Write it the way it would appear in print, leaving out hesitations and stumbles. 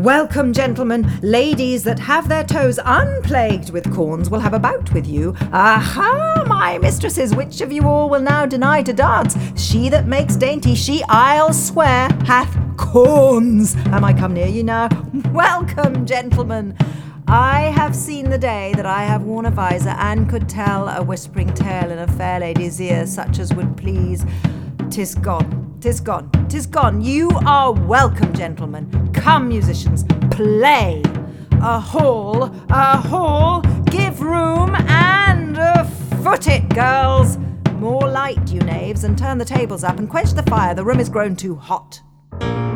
Welcome, gentlemen. Ladies that have their toes unplagued with corns will have a bout with you. Aha, my mistresses, which of you all will now deny to dance? She that makes dainty, she, I'll swear, hath corns. Am I come near you now? Welcome, gentlemen. I have seen the day that I have worn a visor and could tell a whispering tale in a fair lady's ear, such as would please. 'Tis gone, 'tis gone, 'tis gone. You are welcome, gentlemen. Come, musicians, play. A hall, give room and foot it, girls. More light, you knaves, and turn the tables up and quench the fire. The room is grown too hot.